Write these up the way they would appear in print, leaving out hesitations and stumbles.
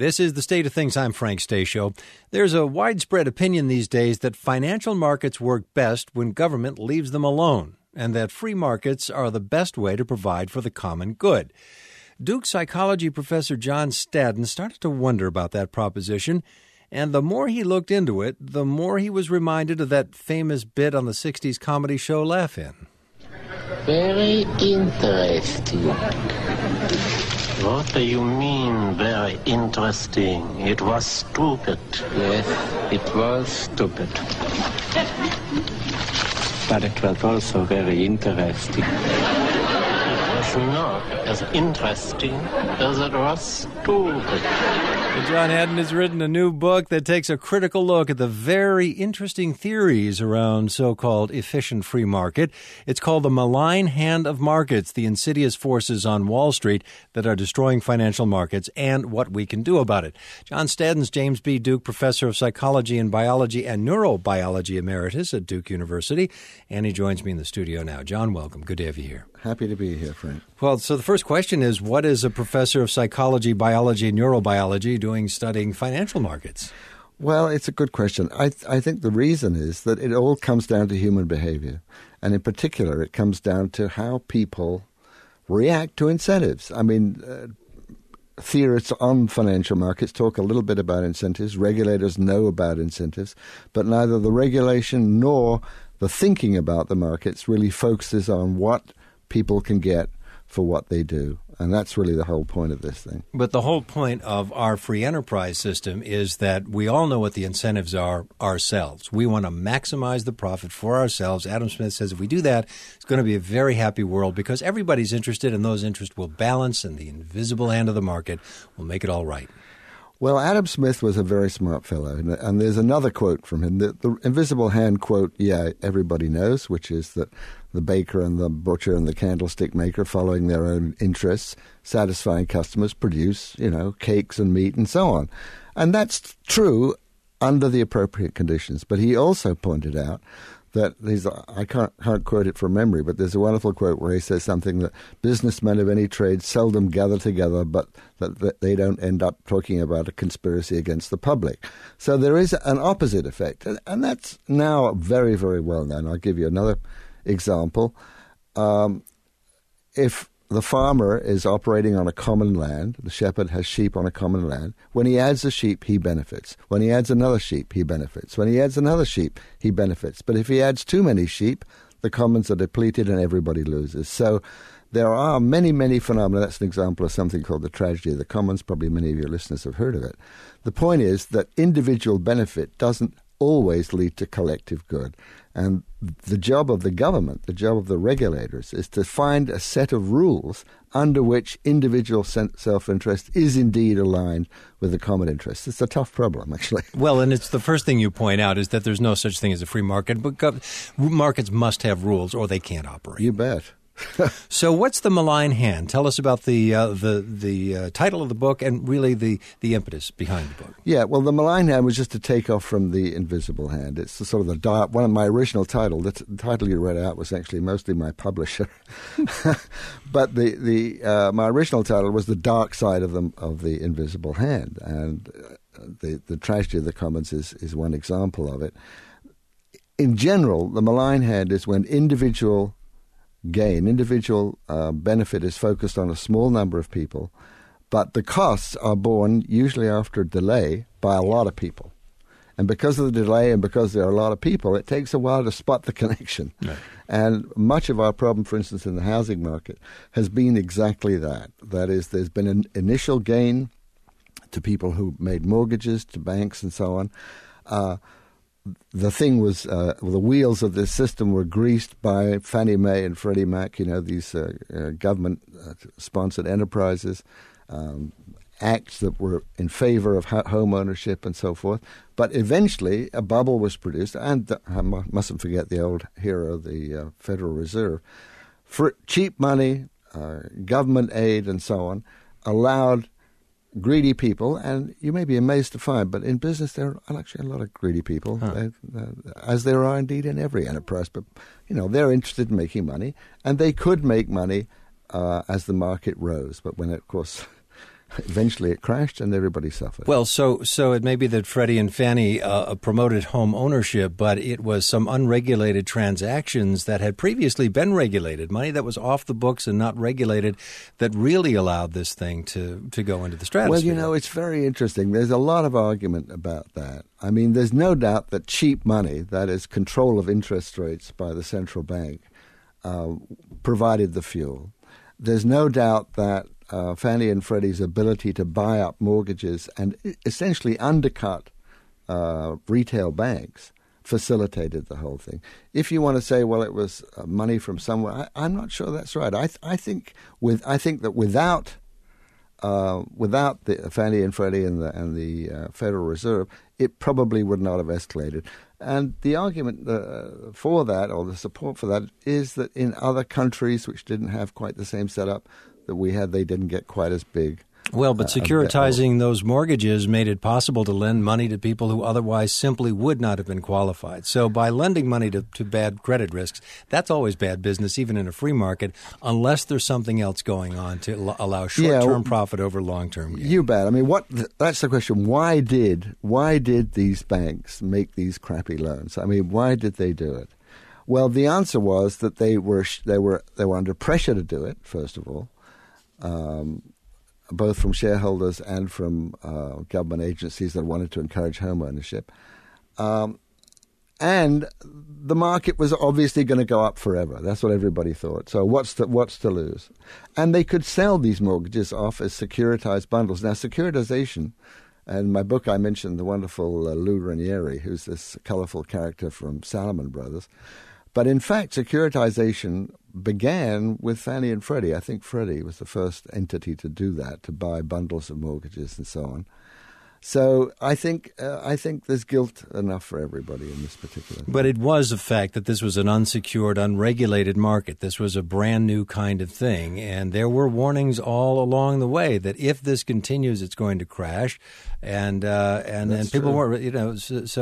This is The State of Things. I'm Frank Stasio. There's a widespread opinion these days that financial markets work best when government leaves them alone, and that free markets are the best way to provide for the common good. Duke psychology professor John Stadden started to wonder about that proposition, and the more he looked into it, the more he was reminded of that famous bit on the 60s comedy show Laugh-In. Very interesting. What do you mean, very interesting? It was stupid. Yes, it was stupid. But it was also very interesting. It was not as interesting as it was stupid. John Haddon has written a new book that takes a critical look at the very interesting theories around so-called efficient free market. It's called The Malign Hand of Markets, the insidious forces on Wall Street that are destroying financial markets and what we can do about it. John Stadden's James B. Duke Professor of Psychology and Biology and Neurobiology Emeritus at Duke University, and he joins me in the studio now. John, welcome. Good to have you here. Happy to be here, Frank. Well, so the first question is, what is a professor of psychology, biology, and neurobiology doing studying financial markets? Well, it's a good question. I think the reason is that it all comes down to human behavior. And in particular, it comes down to how people react to incentives. I mean, theorists on financial markets talk a little bit about incentives. Regulators know about incentives. But neither the regulation nor the thinking about the markets really focuses on what people can get for what they do. And that's really the whole point of this thing. But the whole point of our free enterprise system is that we all know what the incentives are ourselves. We want to maximize the profit for ourselves. Adam Smith says if we do that, it's going to be a very happy world because everybody's interested and those interests will balance and the invisible hand of the market will make it all right. Well, Adam Smith was a very smart fellow, and there's another quote from him. The invisible hand quote, everybody knows, which is that the baker and the butcher and the candlestick maker, following their own interests, satisfying customers, produce, cakes and meat and so on. And that's true under the appropriate conditions. But he also pointed out that I can't quote it from memory, but there's a wonderful quote where he says something that businessmen of any trade seldom gather together, but that they don't end up talking about a conspiracy against the public. So there is an opposite effect, and that's now very, very well known. I'll give you another example. If the farmer is operating on a common land, the shepherd has sheep on a common land. When he adds a sheep, he benefits. When he adds another sheep, he benefits. When he adds another sheep, he benefits. But if he adds too many sheep, the commons are depleted and everybody loses. So there are many, many phenomena. That's an example of something called the tragedy of the commons. Probably many of your listeners have heard of it. The point is that individual benefit doesn't always lead to collective good. And the job of the government, the job of the regulators, is to find a set of rules under which individual self-interest is indeed aligned with the common interest. It's a tough problem, actually. Well, and it's the first thing you point out is that there's no such thing as a free market, but markets must have rules or they can't operate. You bet. So what's the malign hand? Tell us about the title of the book and really the impetus behind the book. Yeah, well, the malign hand was just to take off from the invisible hand. It's the sort of the dark, one of my original title. The title you read out was actually mostly my publisher. But my original title was The Dark Side of the Invisible Hand. And the tragedy of the commons is one example of it. In general, the malign hand is when individual benefit is focused on a small number of people, but the costs are borne usually after a delay by a lot of people. And because of the delay and because there are a lot of people, it takes a while to spot the connection. Right. And much of our problem, for instance, in the housing market has been exactly that. That is, there's been an initial gain to people who made mortgages, to banks and so on. The thing was, the wheels of this system were greased by Fannie Mae and Freddie Mac, these government-sponsored enterprises, acts that were in favor of home ownership and so forth. But eventually, a bubble was produced, and I mustn't forget the old hero, the Federal Reserve. For cheap money, government aid and so on, allowed greedy people, and you may be amazed to find, but in business there are actually a lot of greedy people, as there are indeed in every enterprise. But, they're interested in making money, and they could make money as the market rose. But when, of course, eventually it crashed and everybody suffered. Well, so it may be that Freddie and Fannie promoted home ownership, but it was some unregulated transactions that had previously been regulated, money that was off the books and not regulated, that really allowed this thing to go into the stratosphere. Well, it's very interesting. There's a lot of argument about that. I mean, there's no doubt that cheap money, that is control of interest rates by the central bank, provided the fuel. There's no doubt that Fannie and Freddie's ability to buy up mortgages and essentially undercut retail banks facilitated the whole thing. If you want to say, well, it was money from somewhere, I'm not sure that's right. I think that without the Fannie and Freddie and the Federal Reserve, it probably would not have escalated. And the argument for that, or the support for that, is that in other countries which didn't have quite the same setup that we had, they didn't get quite as big. Well, but securitizing those mortgages made it possible to lend money to people who otherwise simply would not have been qualified. So by lending money to bad credit risks, that's always bad business, even in a free market, unless there's something else going on to allow short-term profit over long-term gain. You bet. I mean, that's the question. Why did these banks make these crappy loans? I mean, why did they do it? Well, the answer was that they were under pressure to do it, first of all. Both from shareholders and from government agencies that wanted to encourage home ownership. And the market was obviously going to go up forever. That's what everybody thought. So what's to lose? And they could sell these mortgages off as securitized bundles. Now, securitization, and in my book I mentioned the wonderful Lou Ranieri, who's this colorful character from Salomon Brothers. But in fact, securitization began with Fannie and Freddie. I think Freddie was the first entity to do that, to buy bundles of mortgages and so on. So I think there's guilt enough for everybody in this particular thing. But it was a fact that this was an unsecured, unregulated market. This was a brand new kind of thing, and there were warnings all along the way that if this continues, it's going to crash. And people weren't,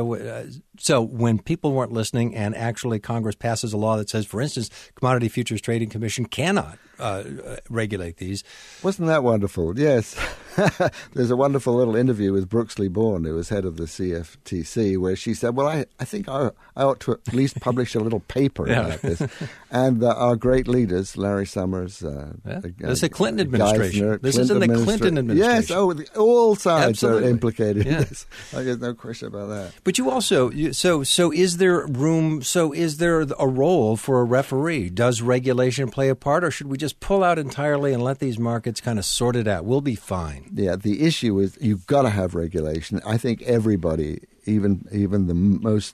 so when people weren't listening, and actually Congress passes a law that says, for instance, Commodity Futures Trading Commission cannot regulate these. Wasn't that wonderful? Yes. There's a wonderful little interview with Brooksley Bourne, who was head of the CFTC, where she said, well, I think I ought to at least publish a little paper about this. And our great leaders, Larry Summers, this is a Clinton administration. Geithner, this is in the Clinton administration. Yes, all sides Absolutely. are implicated in Yeah. this. There's no question about that. But you also, so is there room, so is there a role for a referee? Does regulation play a part, or should we just pull out entirely and let these markets kind of sort it out? We'll be fine. Yeah, the issue is you've got to have regulation. I think everybody, even the most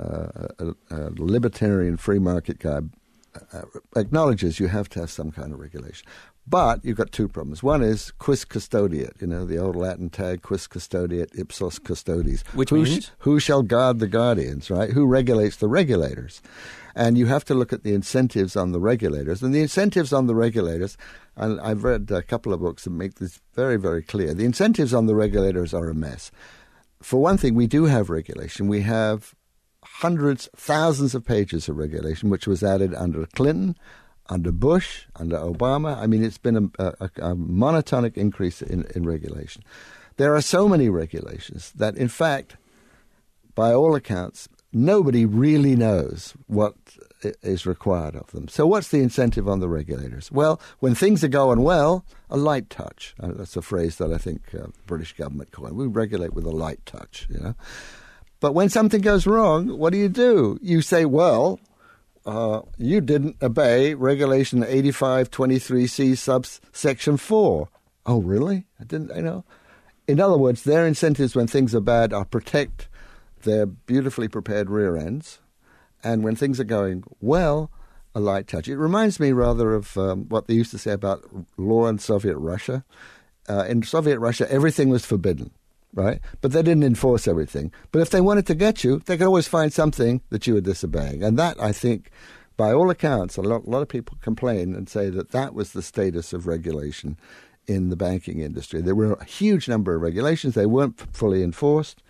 libertarian free market guy, acknowledges you have to have some kind of regulation. But you've got two problems. One is quis custodiet, the old Latin tag, quis custodiet, ipsos custodes. Which means? Who shall guard the guardians, right? Who regulates the regulators? And you have to look at the incentives on the regulators. And the incentives on the regulators, and I've read a couple of books that make this very, very clear. The incentives on the regulators are a mess. For one thing, we do have regulation. We have hundreds, thousands of pages of regulation, which was added under Clinton, under Bush, under Obama. I mean, it's been a monotonic increase in regulation. There are so many regulations that, in fact, by all accounts, nobody really knows what is required of them. So what's the incentive on the regulators? Well, when things are going well, a light touch. That's a phrase that I think the British government coined. We regulate with a light touch, But when something goes wrong, what do? You say, well, you didn't obey Regulation 8523C subsection 4. Oh, really? I didn't, In other words, their incentives when things are bad are protect their beautifully prepared rear ends, and when things are going well, a light touch. It reminds me rather of what they used to say about law in Soviet Russia. In Soviet Russia, everything was forbidden, right? But they didn't enforce everything. But if they wanted to get you, they could always find something that you were disobeying. And that, I think, by all accounts, a lot of people complain and say that was the status of regulation in the banking industry. There were a huge number of regulations. They weren't fully enforced.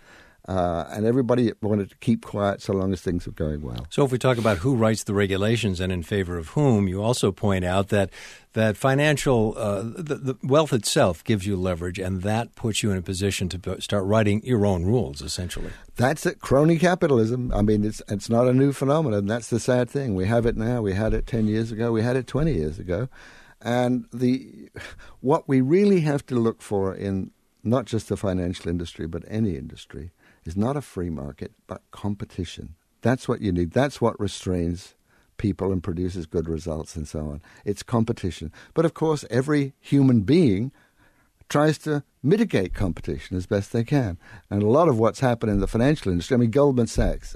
And everybody wanted to keep quiet so long as things were going well. So if we talk about who writes the regulations and in favor of whom, you also point out that financial the wealth itself gives you leverage, and that puts you in a position to start writing your own rules, essentially. That's it. Crony capitalism. I mean, it's not a new phenomenon. That's the sad thing. We have it now. We had it 10 years ago. We had it 20 years ago. And what we really have to look for in not just the financial industry, but any industry, is not a free market, but competition. That's what you need. That's what restrains people and produces good results and so on. It's competition. But of course, every human being tries to mitigate competition as best they can. And a lot of what's happened in the financial industry, Goldman Sachs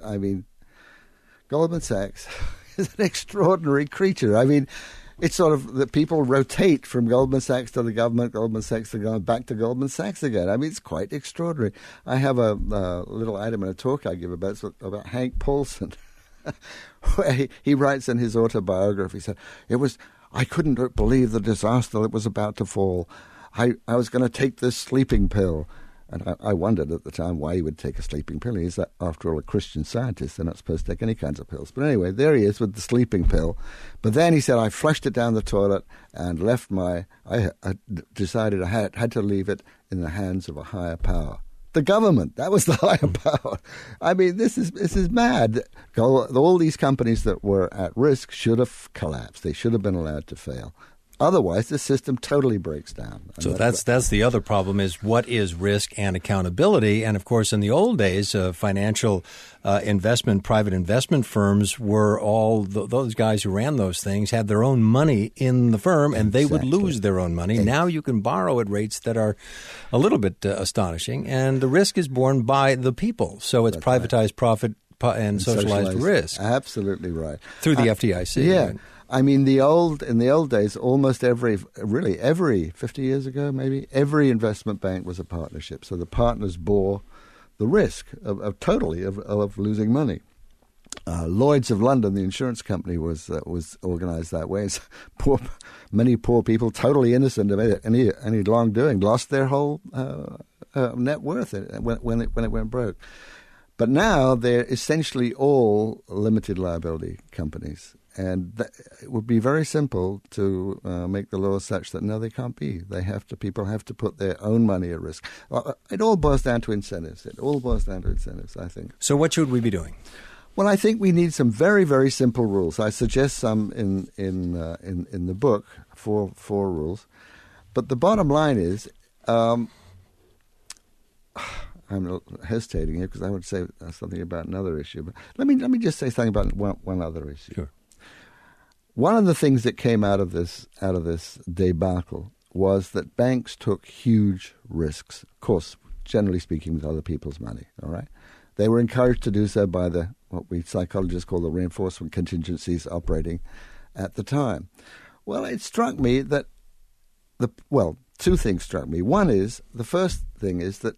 is an extraordinary creature. It's sort of that people rotate from Goldman Sachs to the government, Goldman Sachs to government, back to Goldman Sachs again. It's quite extraordinary. I have a little item in a talk I give about Hank Paulson, where he writes in his autobiography, he said, I couldn't believe the disaster that was about to fall. I was going to take this sleeping pill. And I wondered at the time why he would take a sleeping pill. He's, after all, a Christian Scientist. They're not supposed to take any kinds of pills. But anyway, there he is with the sleeping pill. But then he said, I flushed it down the toilet and left I decided I had to leave it in the hands of a higher power. The government, that was the higher power. This is mad. All these companies that were at risk should have collapsed. They should have been allowed to fail. Otherwise, the system totally breaks down. So that's the other problem, is what is risk and accountability. And, of course, in the old days, financial private investment firms were all those guys who ran those things had their own money in the firm, and they would lose their own money. Now you can borrow at rates that are a little bit astonishing, and the risk is borne by the people. So it's privatized profit and socialized risk. Absolutely right. Through the FDIC. Yeah. Right? In the old days, almost every 50 years ago, maybe, every investment bank was a partnership. So the partners bore the risk of losing money. Lloyd's of London, the insurance company, was organized that way. Many poor people, totally innocent of any wrongdoing, lost their whole net worth when it went broke. But now they're essentially all limited liability companies. And it would be very simple to make the law such that, no, they can't be. People have to put their own money at risk. It all boils down to incentives. I think. So what should we be doing? Well, I think we need some very, very simple rules. I suggest some in the book, four rules. But the bottom line is, I'm hesitating here because I would say something about another issue. But let me just say something about one other issue. Sure. One of the things that came out of this debacle was that banks took huge risks, of course, generally speaking, with other people's money. All right, they were encouraged to do so by what we psychologists call the reinforcement contingencies operating at the time. Well, it struck me that two things struck me. The first thing is that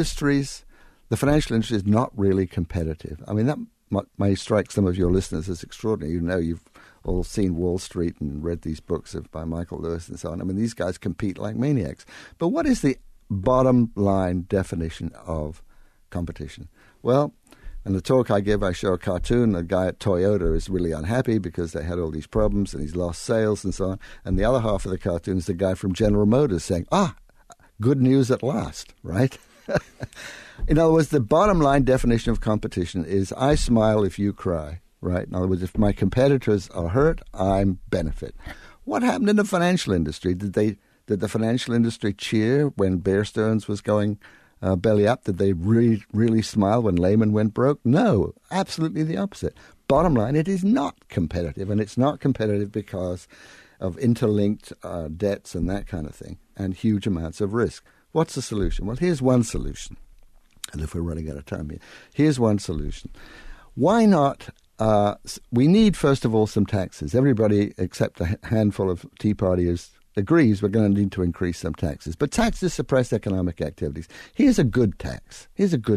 the financial industry is not really competitive. That may strike some of your listeners as extraordinary. You've all seen Wall Street and read these books by Michael Lewis and so on. These guys compete like maniacs. But what is the bottom line definition of competition? Well, in the talk I give, I show a cartoon. A guy at Toyota is really unhappy because they had all these problems and he's lost sales and so on. And the other half of the cartoon is the guy from General Motors saying, good news at last, right? In other words, the bottom line definition of competition is I smile if you cry, right? In other words, if my competitors are hurt, I benefit. What happened in the financial industry? Did the financial industry cheer when Bear Stearns was going belly up? Did they really, really smile when Lehman went broke? No, absolutely the opposite. Bottom line, it is not competitive, and it's not competitive because of interlinked debts and that kind of thing, and huge amounts of risk. What's the solution? Well, here's one solution. And if we're running out of time here, here's one solution. Why not? We need, first of all, some taxes. Everybody except a handful of Tea Partiers agrees we're going to need to increase some taxes. But taxes suppress economic activities. Here's a good tax.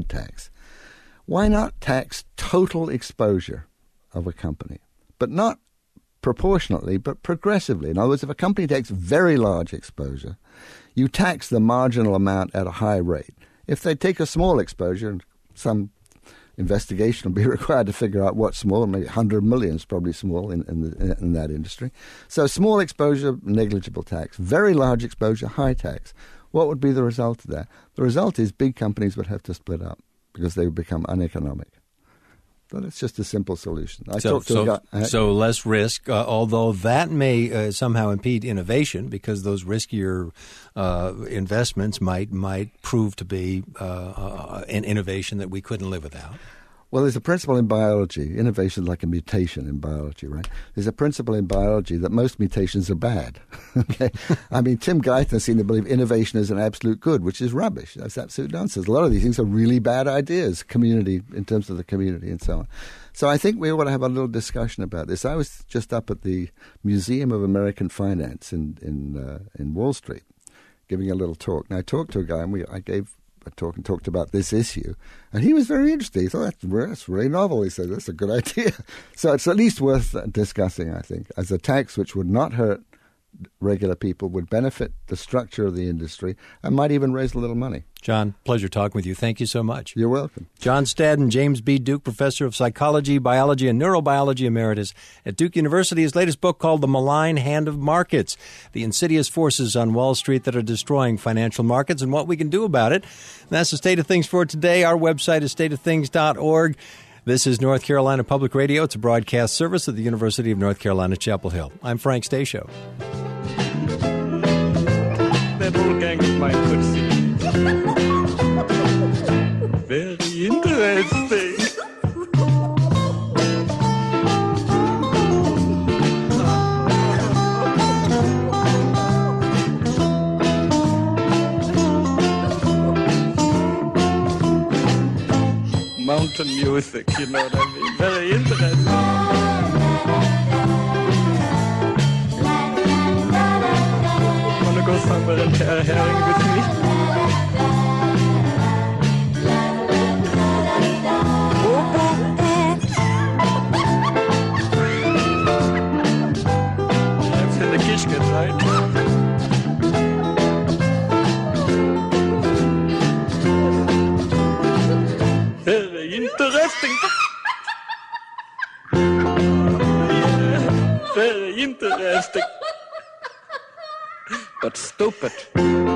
Why not tax total exposure of a company? But not proportionately, but progressively. In other words, if a company takes very large exposure, you tax the marginal amount at a high rate. If they take a small exposure, some investigation will be required to figure out what's small. Maybe 100 million is probably small in that industry. So small exposure, negligible tax. Very large exposure, high tax. What would be the result of that? The result is big companies would have to split up because they would become uneconomic. But it's just a simple solution. So less risk, although that may somehow impede innovation because those riskier investments might prove to be an innovation that we couldn't live without. Well, there's a principle in biology. Innovation is like a mutation in biology, right? There's a principle in biology that most mutations are bad. Okay, I mean, Tim Geithner seemed to believe innovation is an absolute good, which is rubbish. That's absolute nonsense. A lot of these things are really bad ideas, community in terms of the community and so on. So I think we ought to have a little discussion about this. I was just up at the Museum of American Finance in Wall Street, giving a little talk. And I talked to a guy, and I gave a talk and talked about this issue, and he was very interested. He thought, that's really novel. He said, that's a good idea. So it's at least worth discussing, I think, as a tax which would not hurt regular people, would benefit the structure of the industry, and might even raise a little money. John, pleasure talking with you. Thank you so much. You're welcome. John Stadden, James B. Duke Professor of Psychology, Biology, and Neurobiology Emeritus at Duke University. His latest book called The Malign Hand of Markets, the insidious forces on Wall Street that are destroying financial markets and what we can do about it. And that's the state of things for today. Our website is stateofthings.org. This is North Carolina Public Radio. It's a broadcast service of the University of North Carolina, Chapel Hill. I'm Frank Stasio. That whole gang of mine could see. Very interesting. Mountain music, you know what I mean? Very interesting. Wanna go somewhere and tear herring with me? Boop, boop, boop. I'm für eine Kischke Zeit. Very interesting. Yeah, very interesting. But stupid.